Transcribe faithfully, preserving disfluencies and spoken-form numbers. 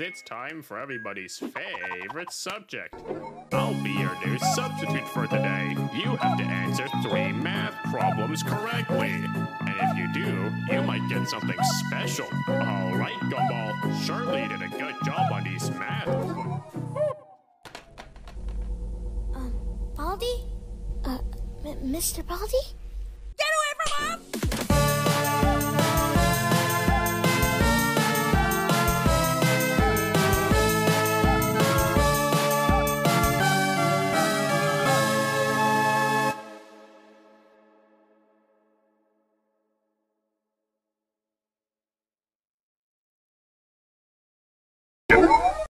it's time for everybody's favorite subject. I'll be your new substitute for today. You have to answer three math problems correctly. And if you do, you might get something special. All right, Gumball. Shirley did a good job on these math. Um, Baldi? Uh, M Mister Baldi?